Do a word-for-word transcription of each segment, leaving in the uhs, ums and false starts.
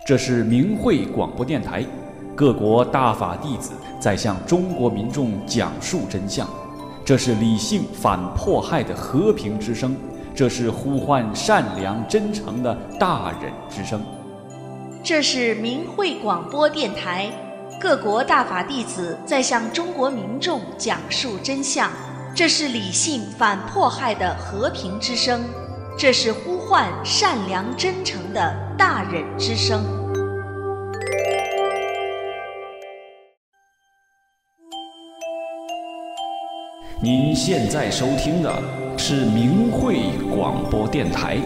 这是明慧广播电台，各国大法弟子在向中国民众讲述真相。这是理性反迫害的和平之声，这是呼唤善良真诚的大忍之声。 这是明慧广播电台，各国大法弟子在向中国民众讲述真相。这是理性反迫害的和平之声，这是呼唤善良真诚的大忍之声。 您现在收听的是明慧广播电台。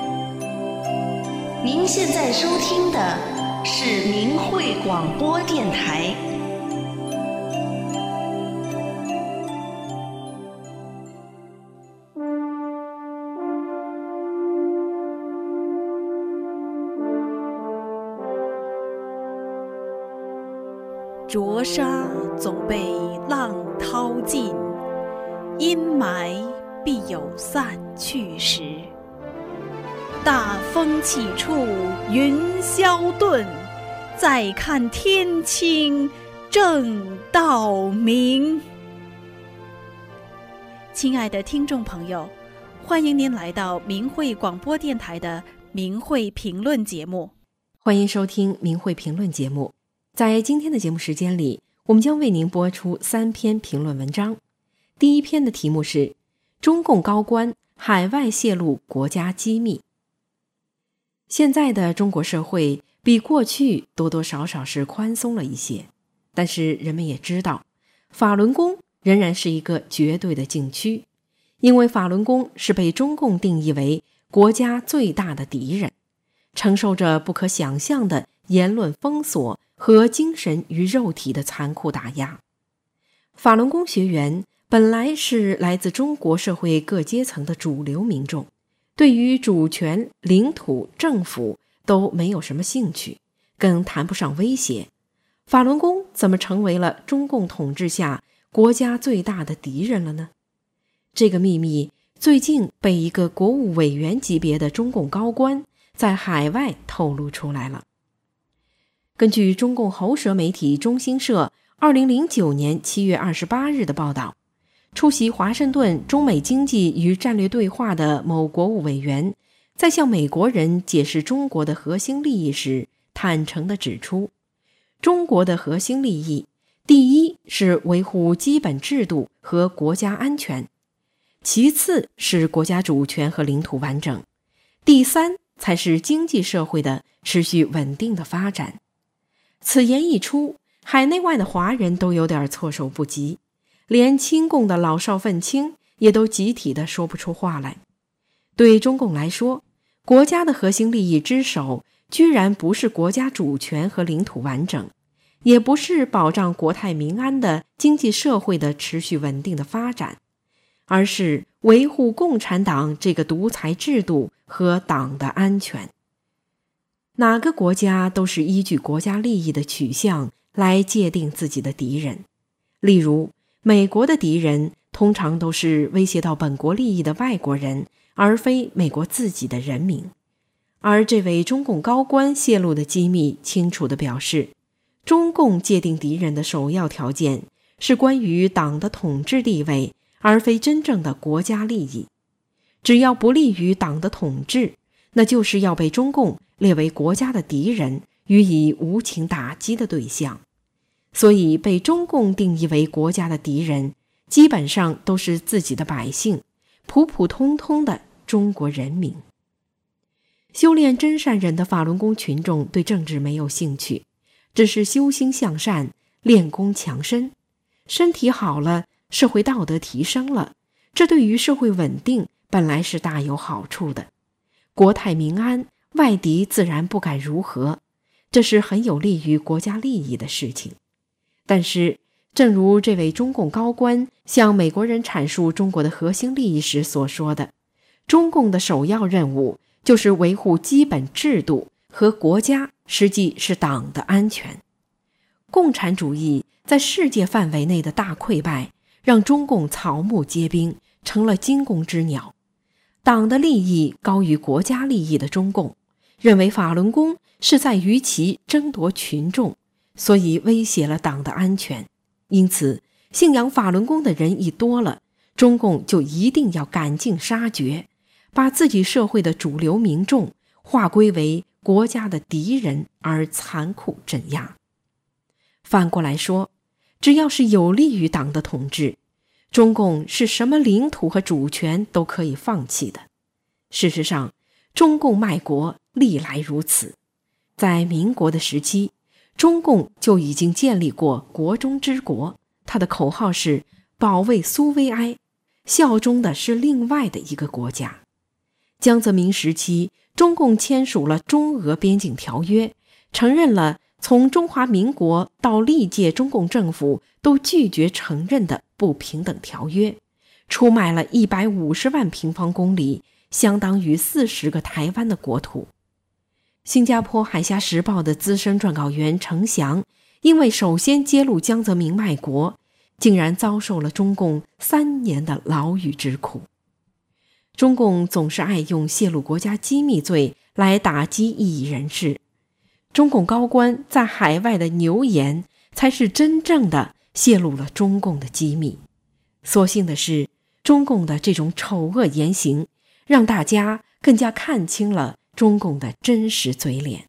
您现在收听的是明慧广播电台。 浊沙总被浪淘尽，阴霾必有散去时。大风起处云霄遁，再看天清正道明。亲爱的听众朋友，欢迎您来到明慧广播电台的明慧评论节目。 欢迎收听明慧评论节目。在今天的节目时间里，我们将为您播出三篇评论文章。第一篇的题目是中共高官海外泄露国家机密。现在的中国社会比过去多多少少是宽松了一些，但是人们也知道，法轮功仍然是一个绝对的禁区，因为法轮功是被中共定义为国家最大的敌人，承受着不可想象的言论封锁和精神与肉体的残酷打压。法轮功学员本来是来自中国社会各阶层的主流民众，对于主权、领土、政府都没有什么兴趣，更谈不上威胁。法轮功怎么成为了中共统治下国家最大的敌人了呢？这个秘密最近被一个国务委员级别的中共高官在海外透露出来了。根据中共喉舌媒体中新社二零零九年七月二十八日的报道，出席华盛顿中美经济与战略对话的某国务委员在向美国人解释中国的核心利益时，坦诚地指出，中国的核心利益，第一是维护基本制度和国家安全，其次是国家主权和领土完整，第三才是经济社会的持续稳定的发展。此言一出，海内外的华人都有点措手不及，连亲共的老少愤青也都集体地说不出话来。对中共来说，国家的核心利益之首居然不是国家主权和领土完整，也不是保障国泰民安的经济社会的持续稳定的发展，而是维护共产党这个独裁制度和党的安全。哪个国家都是依据国家利益的取向来界定自己的敌人。例如，美国的敌人通常都是威胁到本国利益的外国人，而非美国自己的人民。而这位中共高官泄露的机密清楚地表示，中共界定敌人的首要条件是关于党的统治地位，而非真正的国家利益。只要不利于党的统治，那就是要被中共列为国家的敌人，予以无情打击的对象。所以被中共定义为国家的敌人，基本上都是自己的百姓，普普通通的中国人民。修炼真善忍的法轮功群众对政治没有兴趣，只是修心向善，练功强身。身体好了，社会道德提升了，这对于社会稳定本来是大有好处的。国泰民安，外敌自然不敢如何，这是很有利于国家利益的事情。但是正如这位中共高官向美国人阐述中国的核心利益时所说的，中共的首要任务就是维护基本制度和国家，实际是党的安全。共产主义在世界范围内的大溃败，让中共草木皆兵，成了惊弓之鸟。党的利益高于国家利益的中共， 认为法轮功是在于其争夺群众，所以威胁了党的安全。因此，信仰法轮功的人一多了，中共就一定要赶尽杀绝，把自己社会的主流民众划归为国家的敌人而残酷镇压。反过来说，只要是有利于党的统治，中共是什么领土和主权都可以放弃的。事实上，中共卖国历来如此。在民国的时期，中共就已经建立过国中之国，它的口号是保卫苏维埃，效忠的是另外的一个国家。江泽民时期，中共签署了中俄边境条约，承认了从中华民国到历届中共政府都拒绝承认的不平等条约，出卖了一百五十万平方公里，相当于四十个台湾的国土。新加坡海峡时报的资深撰稿员程翔，因为首先揭露江泽民卖国，竟然遭受了中共三年的牢狱之苦。中共总是爱用泄露国家机密罪来打击异议人士，中共高官在海外的牛言才是真正的泄露了中共的机密。所幸的是，中共的这种丑恶言行让大家更加看清了中共的真实嘴脸。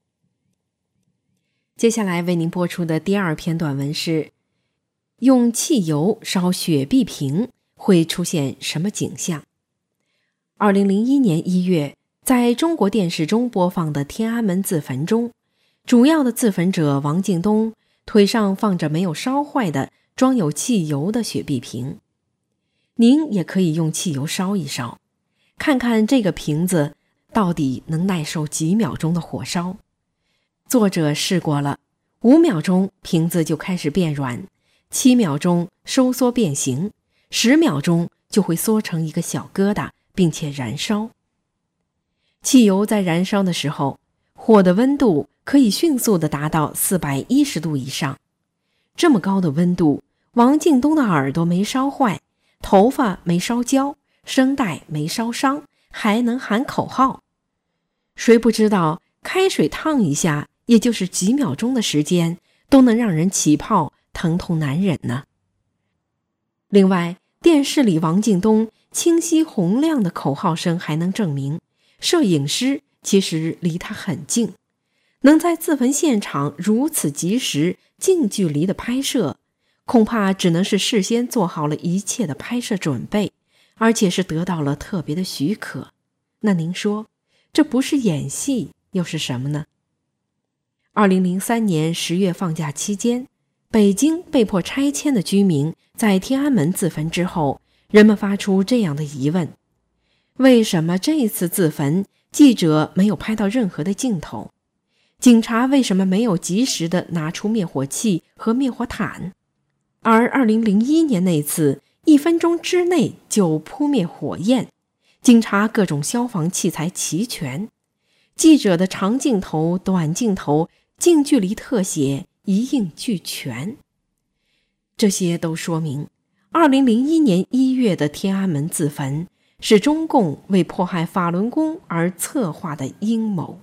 接下来为您播出的第二篇短文是：用汽油烧雪碧瓶会出现什么景象？二零零一年一月，在中国电视中播放的天安门自焚中，主要的自焚者王敬东腿上放着没有烧坏的装有汽油的雪碧瓶。您也可以用汽油烧一烧，看看这个瓶子到底能耐受几秒钟的火烧。作者试过了，五秒钟瓶子就开始变软，七秒钟收缩变形，十秒钟就会缩成一个小疙瘩，并且燃烧。汽油在燃烧的时候，火的温度可以迅速地达到四百一十度以上。这么高的温度，王敬东的耳朵没烧坏，头发没烧焦，声带没烧伤，还能喊口号。谁不知道开水烫一下，也就是几秒钟的时间，都能让人起泡，疼痛难忍呢？另外，电视里王敬东清晰洪亮的口号声还能证明，摄影师其实离他很近，能在自焚现场如此及时、近距离的拍摄，恐怕只能是事先做好了一切的拍摄准备，而且是得到了特别的许可。那您说，这不是演戏又是什么呢？二零零三年十月放假期间，北京被迫拆迁的居民在天安门自焚之后，人们发出这样的疑问：为什么这次自焚记者没有拍到任何的镜头？警察为什么没有及时地拿出灭火器和灭火毯？而二零零一年那次一分钟之内就扑灭火焰，警察各种消防器材齐全，记者的长镜头、短镜头、近距离特写一应俱全。这些都说明二零零一年一月的天安门自焚是中共为迫害法轮功而策划的阴谋。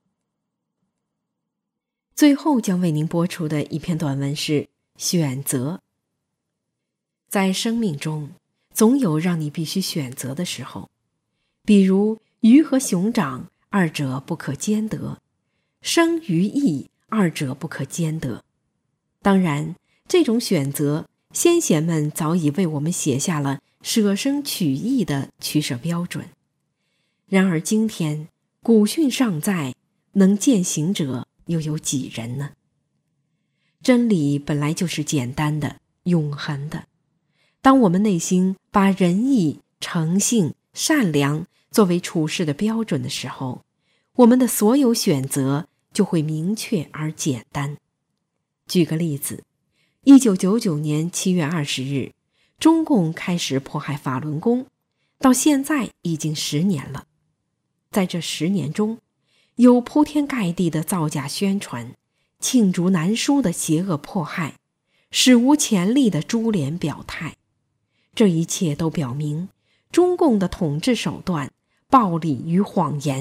最后将为您播出的一篇短文是选择。在生命中，总有让你必须选择的时候，比如鱼和熊掌，二者不可兼得；生与义，二者不可兼得。当然，这种选择，先贤们早已为我们写下了舍生取义的取舍标准。然而今天，古训尚在，能践行者又有几人呢？真理本来就是简单的、永恒的。当我们内心把仁义、诚信、善良作为处事的标准的时候，我们的所有选择就会明确而简单。举个例子，一九九九年七月二十日，中共开始迫害法轮功，到现在已经十年了。在这十年中，有铺天盖地的造假宣传，罄竹难书的邪恶迫害，史无前例的株连表态。这一切都表明，中共的统治手段、暴力与谎言，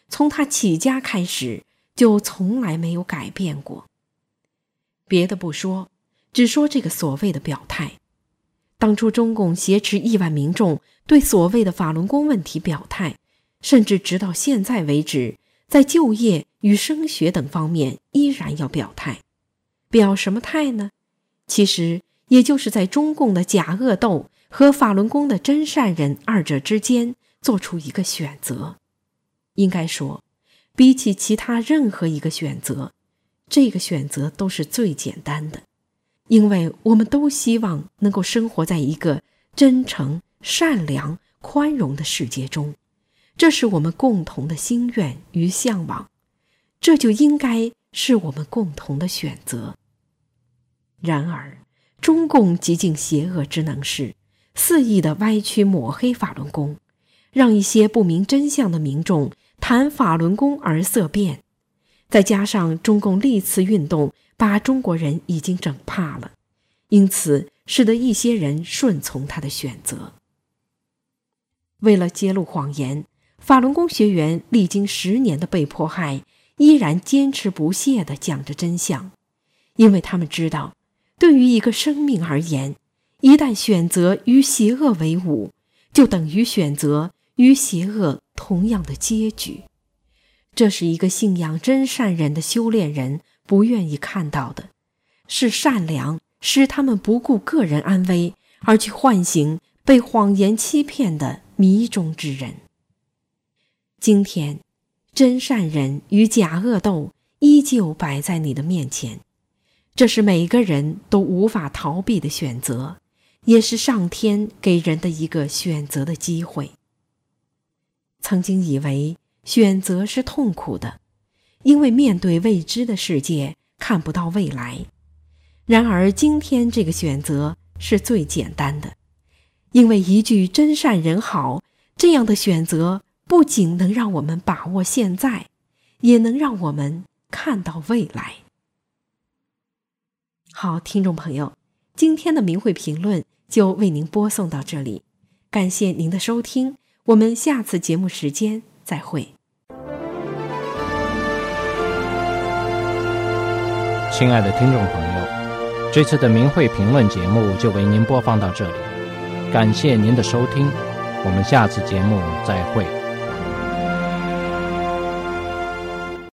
从他起家开始就从来没有改变过。别的不说，只说这个所谓的表态。当初中共挟持亿万民众对所谓的法轮功问题表态，甚至直到现在为止，在就业与升学等方面依然要表态。表什么态呢？其实也就是在中共的假恶斗和法轮功的真善人二者之间做出一个选择。应该说，比起其他任何一个选择，这个选择都是最简单的，因为我们都希望能够生活在一个真诚、善良、宽容的世界中，这是我们共同的心愿与向往，这就应该是我们共同的选择。然而，中共极尽邪恶之能事，肆意地歪曲抹黑法轮功，让一些不明真相的民众谈法轮功而色变。再加上中共历次运动把中国人已经整怕了，因此使得一些人顺从他的选择。为了揭露谎言，法轮功学员历经十年的被迫害，依然坚持不懈地讲着真相，因为他们知道，对于一个生命而言，一旦选择与邪恶为伍，就等于选择与邪恶同样的结局。这是一个信仰真善人的修炼人不愿意看到的，是善良使他们不顾个人安危，而去唤醒被谎言欺骗的迷中之人。今天，真善人与假恶斗依旧摆在你的面前，这是每个人都无法逃避的选择，也是上天给人的一个选择的机会。曾经以为选择是痛苦的，因为面对未知的世界看不到未来。然而今天这个选择是最简单的，因为一句真善人好，这样的选择不仅能让我们把握现在，也能让我们看到未来。好，听众朋友，今天的明慧评论就为您播送到这里，感谢您的收听，我们下次节目时间再会。 亲爱的听众朋友，这次的明慧评论节目就为您播放到这里，感谢您的收听，我们下次节目再会。